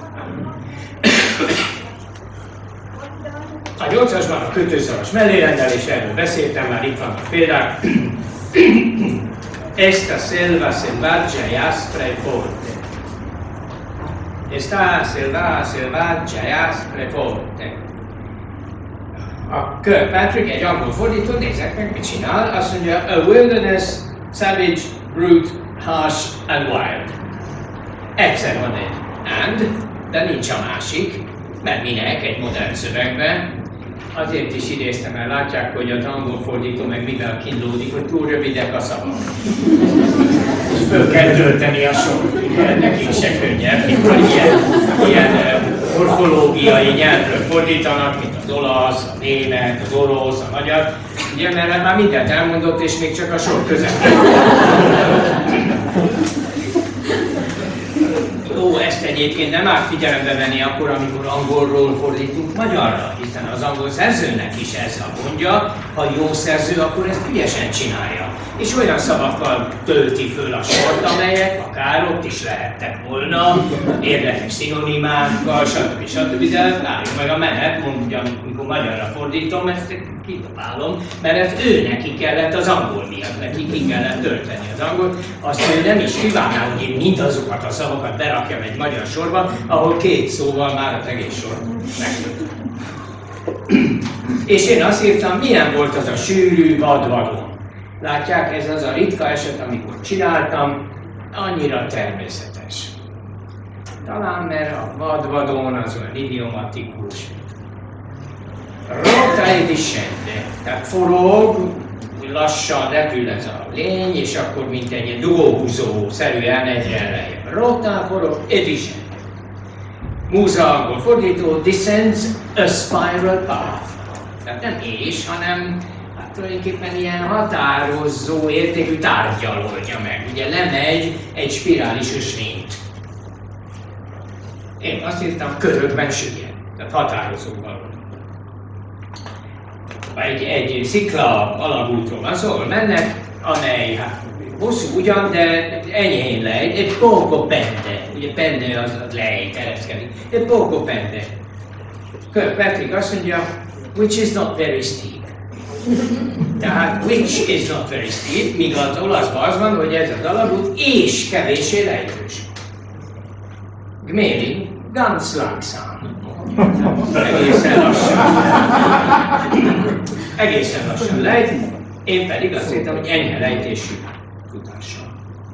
A 8-asban a kötőszavas mellérendelés, erről beszéltem, már itt vannak példák. Esta selva selvaggia e aspra e forte. Esta selva selvaggia e aspra e forte. A Kirkpatrick, egy angol fordító, nézzek meg, mit csinál, azt mondja, a wilderness, savage, brute, harsh and wild. Egyszer van egy and, de nincs a másik, mert minek egy modern szövegben. Azért is idéztem, mert látják, hogy az angol fordító meg mivel kínlódik, hogy túl rövidek a szavak. És föl kell tölteni a sort, ugye, nekik se könnyebb, mikor ilyen morfológiai nyelvről fordítanak, mint az olasz, a német, az orosz, a magyar, ugye, mert már mindent elmondott, és még csak a sor közepén. Jó, ezt egyébként nem áll figyelembe venni akkor, amikor angolról fordítunk magyarra, hiszen az angol szerzőnek is ez a gondja, ha jó szerző, akkor ezt ügyesen csinálja. És olyan szavakkal tölti föl a sort, amelyek akár ott is lehettek volna, érdekes szinonimákkal, stb. De várjuk meg a menet, mondjam, amikor magyarra fordítom, ezt kidobálom, mert ez ő neki kellett az angol miatt, neki ki kellett tölteni az angolt, azt ő nem is kívánná, hogy én mindazokat a szavakat berakjam egy magyar sorba, ahol 2 szóval már az egész sor megtöltött. És én azt írtam, milyen volt az a sűrű vadvadon. Látják, ez az a ritka eset, amikor csináltam, annyira természetes. Talán mert a vadvadon az olyan idiomatikus. Rota e discende, tehát forog, lassan repül ez a lény, és akkor mint egy ilyen dugóhúzó-szerűen egyre lejjebb. Rota, forog, e discende. Múza angol fordító, descends a spiral path. Tehát nem és, hanem hát tulajdonképpen ilyen határozó értékű tárggyal oldja meg. Ugye lemegy egy spirális ösvényt. Én azt írtam, körökben süllyed, tehát határozóval. Egy szikla alagútról van szó, mennek, amely hát hosszú ugyan, de enyhén legy, egy poco pende, ugye pende az lej, tereszkedik, egy poco pende. Kirkpatrick azt mondja, which is not very steep. Tehát which is not very steep, míg az olaszban az van, hogy ez az alagút és kevéssé lejtős. Gméli, ganz langsam. Egészen lassan. Egészen lassan lejt, én pedig azt hittem, hogy enyhe lejtésű futással.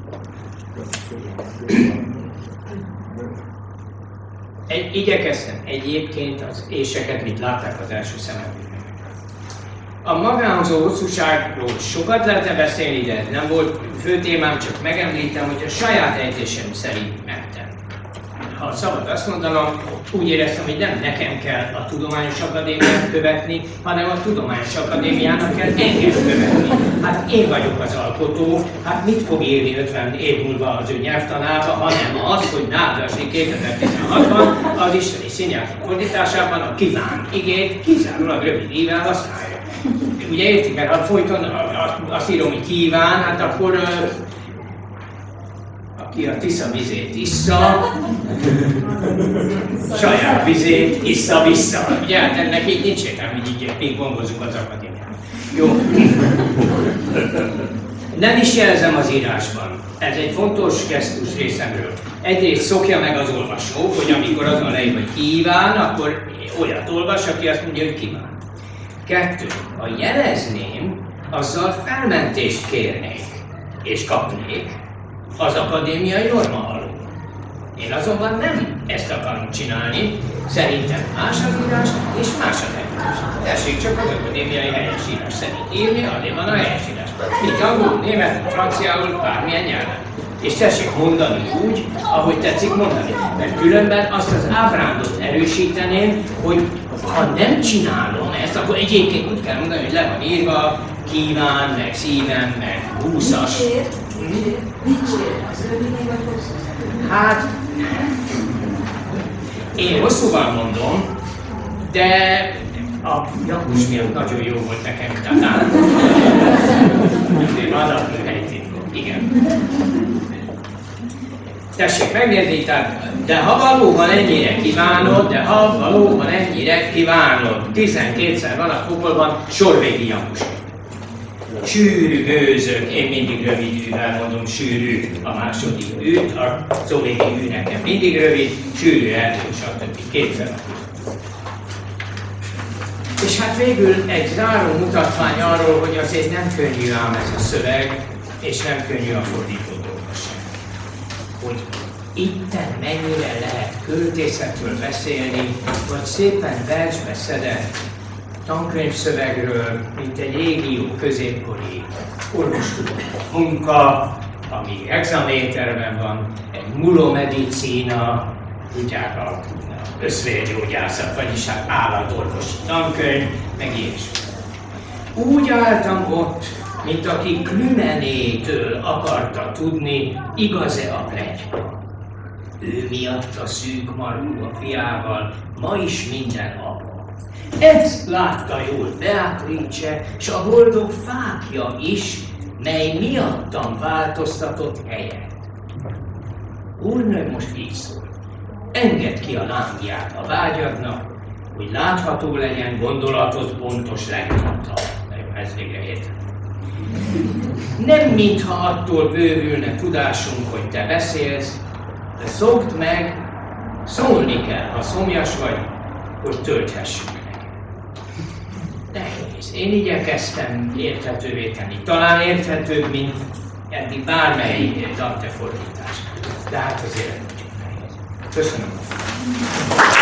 Igyekeztem egyébként az éseket, mint látták az első szememben. A magánhozó hosszúságról sokat lehetne beszélni, de ez nem volt fő témám, csak megemlítem, hogy a saját ejtésem szerint mentem. Ha szabad azt mondanom, úgy éreztem, hogy nem nekem kell a Tudományos Akadémiát követni, hanem a Tudományos Akadémiának kell engem követni. Hát én vagyok az alkotó, hát mit fog élni 50 év múlva az ő nyelvtanába, hanem az, hogy Nádasdi 2016-ban az isteni színjáték fordításában a kíván igét kizárólag rövid ível használja. Ugye értik, mert ha folyton azt írom, hogy kíván, hát akkor aki a Tisza vizét issza, saját vizét issza vissza. Ugye, hát ennek így nincs értelme, hogy így pingpongozunk az akadémián. Jó. Nem is jelzem az írásban. Ez egy fontos gesztus részemről. Egyrészt szokja meg az olvasó, hogy amikor azon leír, hogy kíván, akkor olyat olvas, aki azt mondja, hogy kíván. 2. Ha jelezném, azzal felmentést kérnék, és kapnék az akadémiai norma alól. Én azonban nem ezt akarom csinálni, szerintem más az írás és más a helyesírás. Tessék csak az akadémiai helyesírás szerint írni, azért van a helyesírás. Mint angol, német, franciául, bármilyen nyelven. És tessék mondani úgy, ahogy tetszik mondani. Mert különben azt az ábrándot erősíteném, hogy ha nem csinálom ezt, akkor egyébként úgy kell mondani, hogy le van írva, kíván, meg szívem, meg 20-as. Hát, Én hosszúval mondom, de a Jakus miatt nagyon jó volt nekem talán. Van a helytitkom, igen. Tessék megnézni, de ha valóban ennyire kívánod, 12-szer van a pokolban sorvégi Jakus. Sűrű gőzök, én mindig rövid űvel mondom, sűrű a második űt, a szóvégi ű nekem mindig rövid, sűrű erdő, stb. Kétszer. És hát végül egy záró mutatvány arról, hogy azért nem könnyű ám ez a szöveg, és nem könnyű a fordító dolga sem. Hogy itten mennyire lehet költészetről beszélni, vagy szépen versbe szedett tankönyvszövegről, mint egy régió középkori orvostudományi munka, ami hexaméterben van, egy mulomedicina, tudják a összvérgyógyászat, vagyis hát állatorvosi tankönyv, meg ilyesmi. Úgy álltam ott, mint aki Klümenétől akarta tudni, igaz-e a pletyka. Ő miatt a szűk marú a fiával, ma is minden apa. Ezt látta jól Beatrice, s a boldog fákja is, mely miattam változtatott helyet. Úrnő most így szól. Engedd ki a lángját a vágyadnak, hogy látható legyen gondolatod pontos legtartal. Ez végre értem. Nem mintha attól bővülne tudásunk, hogy te beszélsz, de szokd meg, szólni kell, ha szomjas vagy, hogy tölthessük meg. Nehéz. Én igyekeztem érthetővé tenni. Talán érthetőbb, mint eddig bármely Dante fordítás. De hát azért nem tudjuk nehéz. Köszönöm.